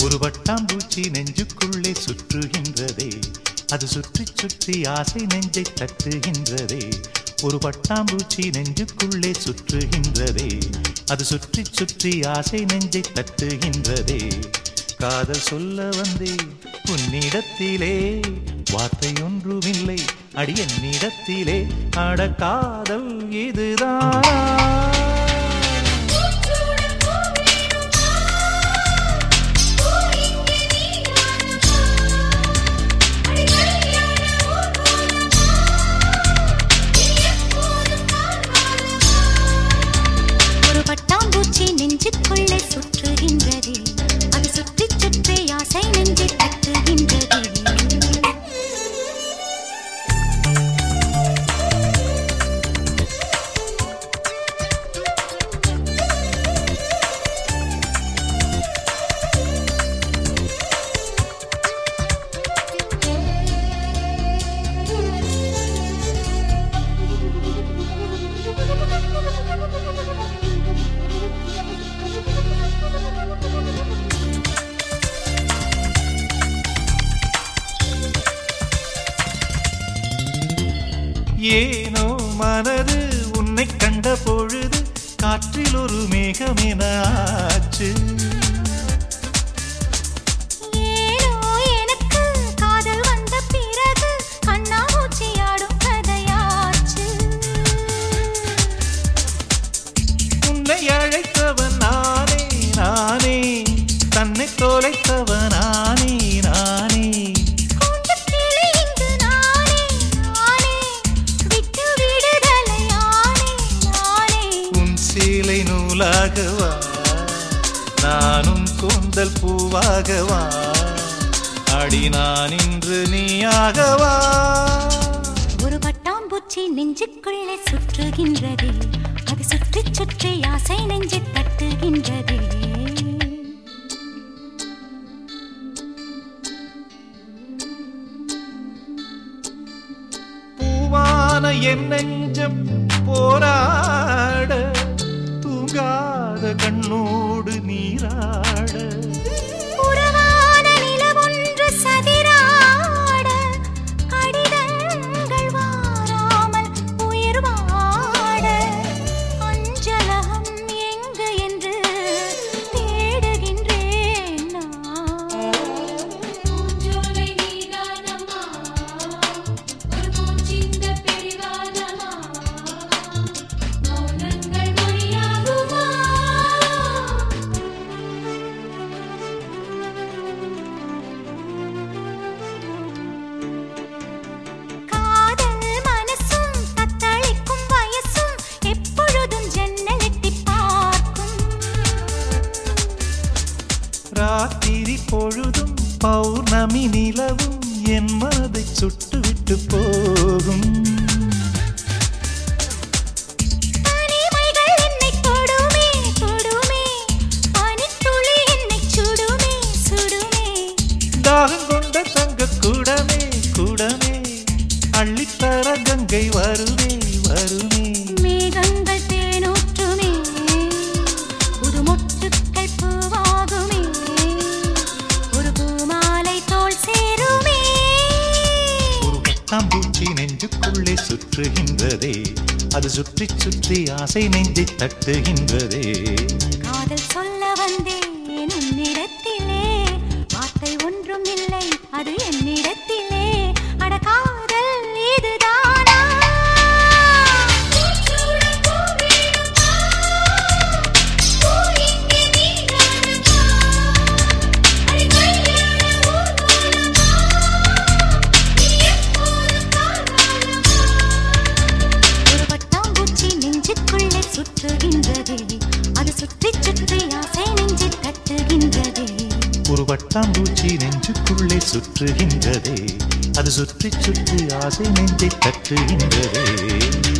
ஒரு வட்டாம்பூச்சி நெஞ்சுக்குள்ளே சுற்றுகின்றதே, அது சுற்றி சுற்றி ஆசை நெஞ்சை தட்டுகின்றதே. ஒரு பட்டாம்பூச்சி நெஞ்சுக்குள்ளே சுற்றுகின்றதே, அது சுற்றி சுற்றி ஆசை நெஞ்சை தட்டுகின்றதே. காதல் சொல்ல வந்தே உன்னிடத்திலே, வார்த்தை ஒன்றுமில்லை அடி என்னிடத்திலே. அட காதல் இதுதான். நெஞ்சுக்குள்ளே சுற்றுகின்றதே, அது சுற்றி சுற்றி ஆசை நெஞ்சை தட்டுகின்றதே. ஏனோ மனது உன்னை கண்ட பொழுது காற்றில் ஒரு மேகமென ஆச்சு. ஏனோ எனக்கு காதல் வந்த பிறகு கண்ணாமூச்சியாடும் கதையாச்சு. உன்னை அழைத்தவன் நானே நானே, தன்னை தொலைத்தவன் நானே நானே. சேலை நூலாகவா நானும் கூந்தல் பூவாகவா, அடி நான் இன்று நீயாகவா. ஒரு பட்டாம்பூச்சி நெஞ்சுக்குள்ளே சுற்றுகின்றதே, அது சுற்றி சுற்றி ஆசை நெஞ்சை தட்டுகின்றதே. பூவான என் நெஞ்சம் போராட, தூங்காத கண்ணோடு நீராட. புறவான நிலவொன்று சதிராட, கடிதங்கள் வாராமல் உயிர் வாட. அஞ்சலகம் எங்கு என்று தேடுகின்றேன் நான். ராத்திரி பொழுதும் பௌர்ணமி நிலவும் என் மனதை சுட்டுவிட்டு போகும். தனிமைகள் என்னை தொடுமே தொடுமே, பனித்துளி என்னை சுடுமே சுடுமே. தாகம் கொண்ட தங்க கூடமே கூடமே, அள்ளித்தர கங்கை வருமே வருமே. மேகங்கள் தேனூற்றுமே, புது மொட்டுக்கள் பூவாகுமே, ஒரு பூமாலை தோள் சேருமே. ஒரு பட்டாம்பூச்சி நெஞ்சுக்குள்ளே சுற்றுகின்றதே, அது சுற்றி சுற்றி ஆசை நெஞ்சை தட்டுகின்றதே. காதல் சொல்ல வந்தேன் உன்னிடத்திலே, வார்த்தை ஒன்றும் இல்லை அது என்னிடத்திலே. அட காதல் இதுதானா? ஒரு பட்டாம்பூச்சி நெஞ்சுக்குள்ளே சுற்றுகின்றதே, அது சுற்றி சுற்றி ஆசை நெஞ்சை தட்டுகின்றதே. ஒரு பட்டாம்பூச்சி நெஞ்சுக்குள்ளே சுற்றுகின்றதே, அது சுற்றி சுற்றி ஆசை நெஞ்சை தட்டுகின்றதே.